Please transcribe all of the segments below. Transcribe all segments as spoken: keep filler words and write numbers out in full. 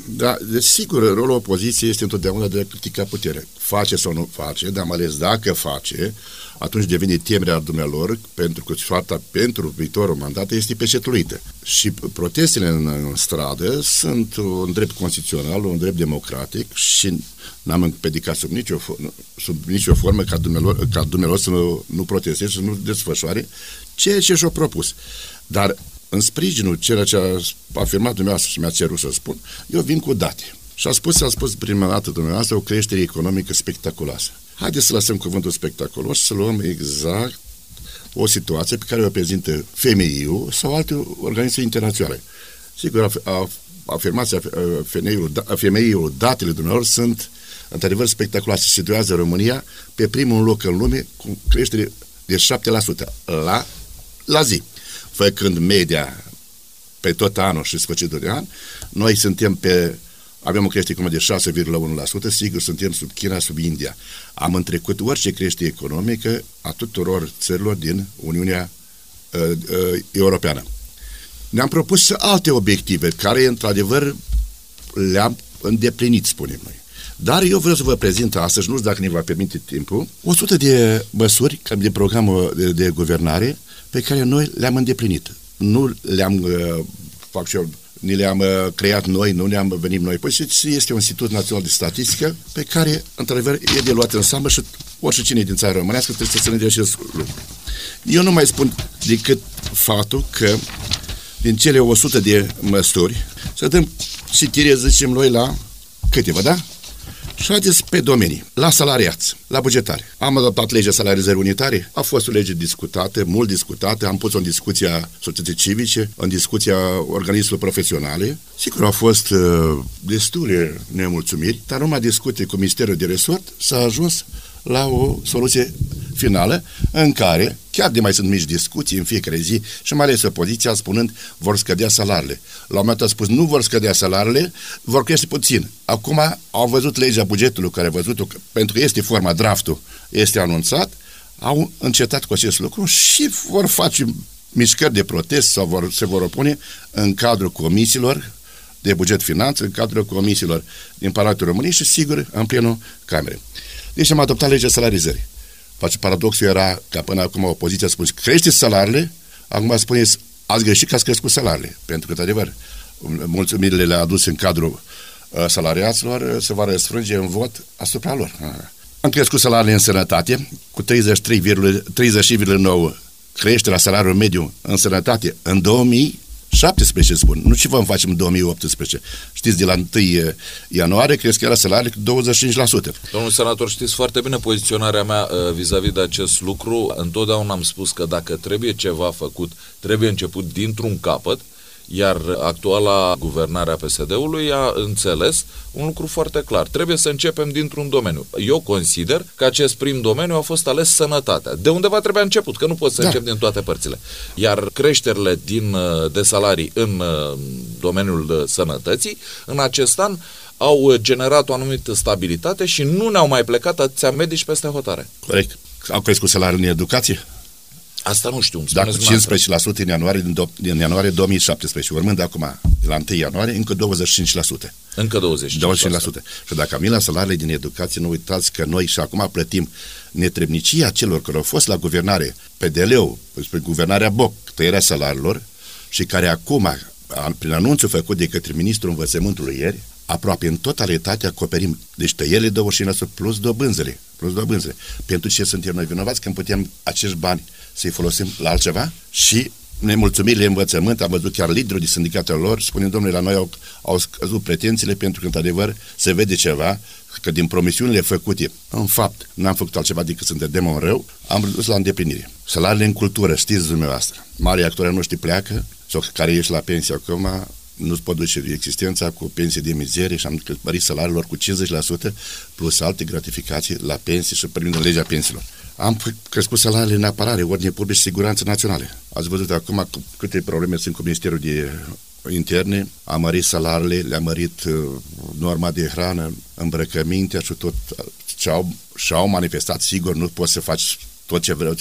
Da, desigur, rolul opoziției este întotdeauna de a critica puterea. Face sau nu face, dar mai ales dacă face, atunci devine temerea dumnealor, pentru că soarta pentru viitorul mandat este pecetluită. Și protestele în, în stradă sunt un drept constituțional, un drept democratic și n-am împiedicat sub nicio, sub nicio formă ca dumnealor, ca dumnealor să nu, nu protesteze, să nu desfășoare ceea ce și-o propus. Dar în sprijinul ceea ce a afirmat dumneavoastră și mi-a cerut să spun, eu vin cu date. Și a spus, a spus prima dată dumneavoastră o creștere economică spectaculoasă. Haideți să lăsăm cuvântul spectaculos și să luăm exact o situație pe care o prezintă femeiul sau alte organisme internaționale. Sigur, afirmația femeiul, datele dumneavoastră sunt într-adevăr spectaculoase. Se situează România pe primul loc în lume cu creștere de șapte la sută la, la zi. Făcând media pe tot anul și sfârșitul de an, noi suntem pe, avem o creștere economică de șase virgulă unu la sută, sigur suntem sub China, sub India. Am întrecut orice creștere economică a tuturor țărilor din Uniunea uh, uh, Europeană. Ne-am propus alte obiective, care într-adevăr le-am îndeplinit, spunem noi. Dar eu vreau să vă prezint astăzi, nu știu dacă ne va permite timpul, o sută de măsuri de programul de, de guvernare pe care noi le-am îndeplinit. Nu le-am, uh, fac și eu, ni le-am uh, creat noi, nu le-am venit noi. Păi este un Institut Național de Statistică pe care, într-adevăr, e de luat în seamă și orice cine din țara românească trebuie să se gândească acest lucru. Eu nu mai spun decât faptul că din cele o sută de măsuri să dăm citire, zicem noi, la câteva, da? Și haideți pe domenii, la salariați, la bugetare. Am adoptat legea salarizării unitare, a fost o lege discutată, mult discutată, am pus-o în discuția societății civice, în discuția organismelor profesionale. Sigur, au fost uh, destule nemulțumiri, dar numai discuții cu Ministerul de Resort s-a ajuns la o soluție finală în care, chiar de mai sunt mici discuții în fiecare zi și mai ales opoziția spunând vor scădea salariile. La un moment dat a spus nu vor scădea salariile, vor crește puțin. Acum au văzut legea bugetului care a văzut-o, pentru că este forma, draftul este anunțat, au încetat cu acest lucru și vor face mișcări de protest sau vor, se vor opune în cadrul comisiilor de buget finanță, în cadrul comisiilor din Parlamentul României și sigur în plenul Camerei. Deci am adoptat legea salarizării. Face paradoxul era că până acum opoziția spune creșteți salariile, acum spuneți ați greșit că ați crescut salariile. Pentru că, într-adevăr, mulțumirile le-a adus în cadrul uh, salariaților, se va răsfrânge în vot asupra lor. Uh. Am crescut salariile în sănătate cu treizeci și trei virgulă nouă creșterea salariului mediu în sănătate în două mii șaptesprezece, spun, nu ce vom face în două mii optsprezece. Știți, de la întâi ianuarie creșterea salariului cu douăzeci și cinci la sută. Domnul senator, știți foarte bine poziționarea mea uh, vis-a-vis de acest lucru. Întotdeauna am spus că dacă trebuie ceva făcut, trebuie început dintr-un capăt, iar actuala guvernare a P S D-ului a înțeles un lucru foarte clar. Trebuie să începem dintr-un domeniu. Eu consider că acest prim domeniu a fost ales sănătatea. De undeva trebuia început, că nu poți să da. începi din toate părțile. Iar creșterile din, de salarii în domeniul sănătății, în acest an, au generat o anumită stabilitate și nu ne-au mai plecat atâția medici peste hotare. Corect. Au crescut salariul în educație? Asta nu știu. Da, cu cincisprezece la sută în ianuarie, din, do- din ianuarie două mii șaptesprezece, urmând acum, la întâi ianuarie, încă douăzeci și cinci la sută. Încă douăzeci și cinci la sută. douăzeci și cinci la sută. Și dacă am venit la salariile din educație, nu uitați că noi și acum plătim netrebnicia celor care au fost la guvernare, P D L-ul, spre guvernarea Boc, tăierea salariilor, și care acum, prin anunțul făcut de către ministrul învățământului ieri, aproape în totalitate acoperim. Deci tăierile douăzeci și cinci la sută plus dobânzele. Plus dobânzele. Pentru ce suntem noi vinovați când putem acești bani să-i folosim la altceva? Și nemulțumirile învățământ, am văzut chiar liderul de sindicatele lor, spune, domnule, la noi au, au scăzut pretențiile pentru că, într-adevăr, se vede ceva, că din promisiunile făcute, în fapt, n-am făcut altceva decât să ne dăm un rău, am redus la îndeplinire. Salariile în cultură, știți dumneavoastră, mari actori noștri pleacă, sau care ieși la pensie acum, nu-ți pot duce existența cu pensii de mizerie și am mărit salariilor cu cincizeci la sută plus alte gratificații la pensii și prin legea pensiilor. Am crescut salariile în apărare, ordine publică și siguranță naționale. Ați văzut acum câte probleme sunt cu Ministerul de Interne, am mărit salariile, le-a mărit uh, norma de hrană, îmbrăcămintea și tot ce au, și-au manifestat. Sigur, nu poți să faci tot ce vreau, ce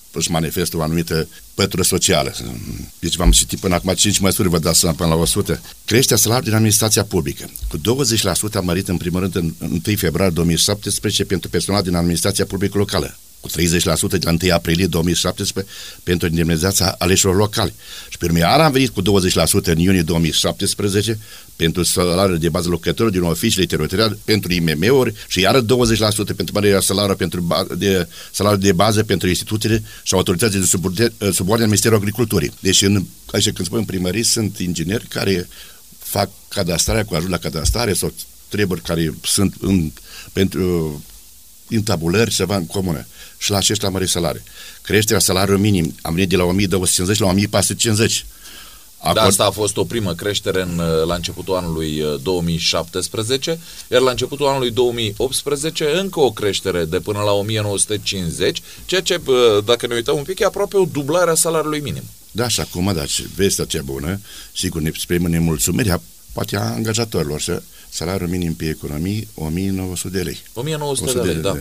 își manifestă o anumită pătură socială. Deci v-am citit până acum cinci măsuri, vă dați seama până la o sută. Creșterea salariului din administrația publică. Cu douăzeci la sută a mărit în primul rând în întâi februarie două mii șaptesprezece pentru personal din administrația publică locală. Cu treizeci la sută de la întâi aprilie două mii șaptesprezece pentru indemnizația aleșilor locali. Și pe urmă iar am venit cu douăzeci la sută în iunie două mii șaptesprezece pentru salariul de bază lucrătorilor din oficiile teritoriale pentru I M M-uri și iară douăzeci la sută pentru mărirea salariului pentru ba- de salariul de bază pentru instituțiile și autoritățile de subordine, subordine Ministerului Agriculturii. Deci în, aici când spun primării sunt ingineri care fac cadastrarea cu ajutor la cadastrare sau treburi care sunt în, pentru în tabulări, ceva în comună. Și la aceștia mări salarii. Creșterea salariului minim am venit de la o mie două sute cincizeci la o mie patru sute cincizeci. Acord... Da, asta a fost o primă creștere în, la începutul anului două mii șaptesprezece, iar la începutul anului două mii optsprezece încă o creștere de până la o mie nouă sute cincizeci, ceea ce, dacă ne uităm un pic, e aproape o dublare a salariului minim. Da, și acum, da, vestea cea bună, sigur, ne exprimă nemulțumirea, poate a angajatorilor, să salariul minim pe economie, o mie nouă sute de lei. o mie nouă sute de lei, da.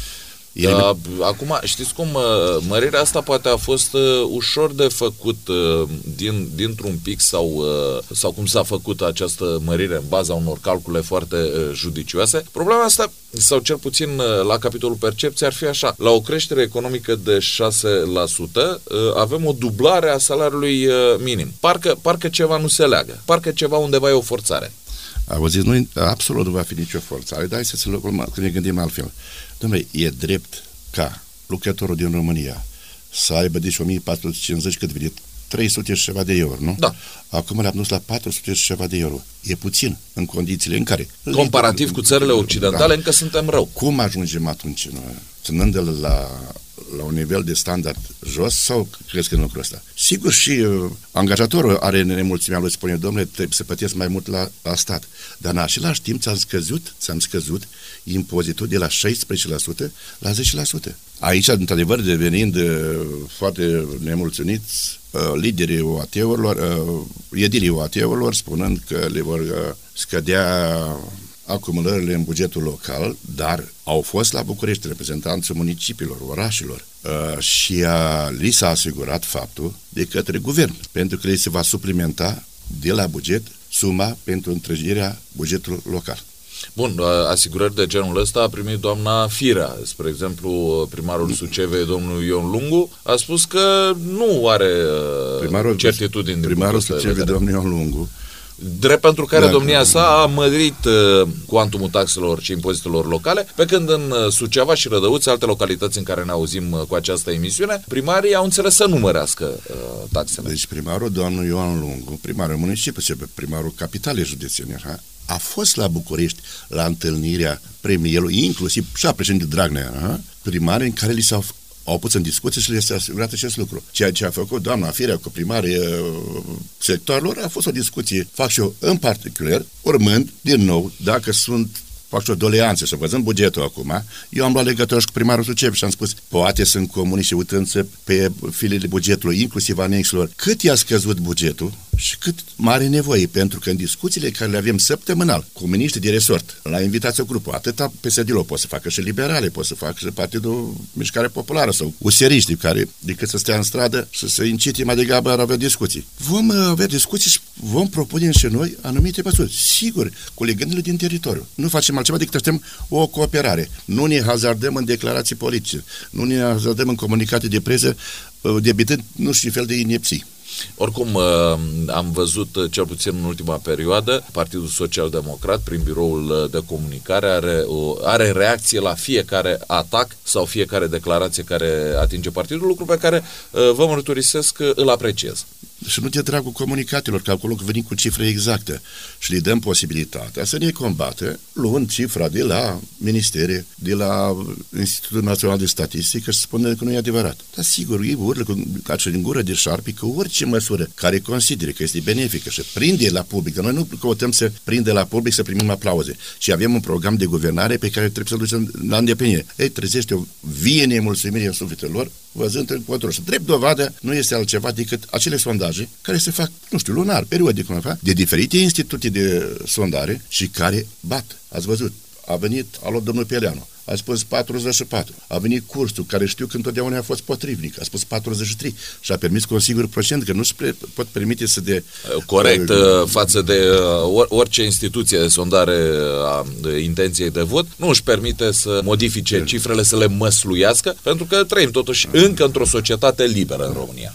Da, acum, știți cum, mărirea asta poate a fost uh, ușor de făcut uh, din, dintr-un pic sau, uh, sau cum s-a făcut această mărire în baza unor calcule foarte uh, judicioase. Problema asta, sau cel puțin uh, la capitolul percepție, ar fi așa. La o creștere economică de șase la sută uh, avem o dublare a salariului uh, minim. Parcă, parcă ceva nu se leagă. Parcă ceva undeva e o forțare. Auziți, nu, absolut nu va fi nicio forțare, dar hai să ne gândim altfel. Dom'le, e drept ca lucrătorul din România să aibă deci o mie patru sute cincizeci, cât vine trei sute și ceva de euro, nu? Da. Acum le-am dus la patru sute și ceva de euro. E puțin în condițiile în care... Comparativ cu țările occidentale, da, încă suntem rău. Cum ajungem atunci, ținând-l la, la un nivel de standard jos sau crezi că în lucrul ăsta? Sigur și uh, angajatorul are nemulțimea lui, spune, domnule, trebuie să plătesc mai mult la, la stat. Dar în același timp ți-am scăzut, ți-am scăzut impozitul de la șaisprezece la sută la zece la sută. Aici, într-adevăr, devenind uh, foarte nemulțumiți, uh, liderii O A T-urilor, uh, edirii O A T-urilor, spunând că le vor uh, scădea acumulările în bugetul local, dar au fost la București reprezentanții municipiilor, orașelor uh, și uh, li s-a asigurat faptul de către guvern, pentru că li se va suplimenta de la buget suma pentru întregirea bugetului local. Bun, asigurări de genul ăsta a primit doamna Firea. Spre exemplu, primarul Sucevei, domnul Ion Lungu, a spus că nu are primarul, certitudini. Primarul Sucevei, domnul Ion Lungu, drept pentru care da, domnia sa a mărit uh, cuantumul taxelor și impozitelor locale, pe când în uh, Suceava și Rădăuți, alte localități în care ne auzim uh, cu această emisiune, primarii au înțeles să nu mărească uh, taxele. Deci primarul domnul Ion Lungu, primarul municipiului, primarul capitalei județene, a fost la București la întâlnirea premierului, inclusiv și a președintelui Dragnea, primarii în care li s-au au pus în discuție și le este asigurat acest lucru. Ceea ce a făcut doamna Firea cu primarii sectoarelor a fost o discuție, fac și eu în particular, urmând, din nou, dacă sunt, fac și o doleanță și văzând bugetul acum, eu am luat legătură și cu primarul Sucevi și am spus, poate sunt comuni și uitând pe filele bugetului, inclusiv anexelor, cât i-a scăzut bugetul și cât mare nevoie, pentru că în discuțiile care le avem săptămânal cu miniștri de resort, la invitația grupului, atâta P S D-ul pot să facă și liberale, pot să facă și Partidul Mișcare Populară sau useriștii, care decât să stea în stradă și să incite mai degrabă ar avea discuții. Vom avea discuții și vom propune și noi anumite măsuri. Sigur, cu legănile din teritoriu. Nu facem altceva decât așteptăm o cooperare. Nu ne hazardăm în declarații politice, nu ne hazardăm în comunicate de presă, debitând nu știu fel de inepții. Oricum, am văzut, cel puțin în ultima perioadă, Partidul Social Democrat, prin biroul de comunicare, are, o, are reacție la fiecare atac sau fiecare declarație care atinge partidul, lucru pe care, vă mărturisesc, îl apreciez. Și nu de dragul comunicatelor, că acolo venim cu cifre exacte și le dăm posibilitatea să ne combată luând cifra de la ministere, de la Institutul Național de Statistică și spune că nu e adevărat. Dar sigur, ei urlă ca și din gură de șarpi că orice măsură care consideră că este benefică și prinde la public, noi nu căutăm să prinde la public să primim aplauze, ci avem un program de guvernare pe care trebuie să-l ducem la îndeplinire. Ei, trezește o vie nemulțumire în sufletul lor, văzând în control. Și drept dovadă nu este altceva decât acele sondaje care se fac, nu știu, lunar, periodic, de diferite institute de sondare și care bat. Ați văzut, a venit, a luat domnul Peleanu, a spus patruzeci și patru. A venit Cursul, care știu că întotdeauna a fost potrivnic, a spus patruzeci și trei și a permis cu un singur procent, că nu se pot permite să de... Corect, uh, față de uh, orice instituție de sondare a intenției de vot, nu își permite să modifice cifrele, să le măsluiască, pentru că trăim totuși încă într-o societate liberă în România.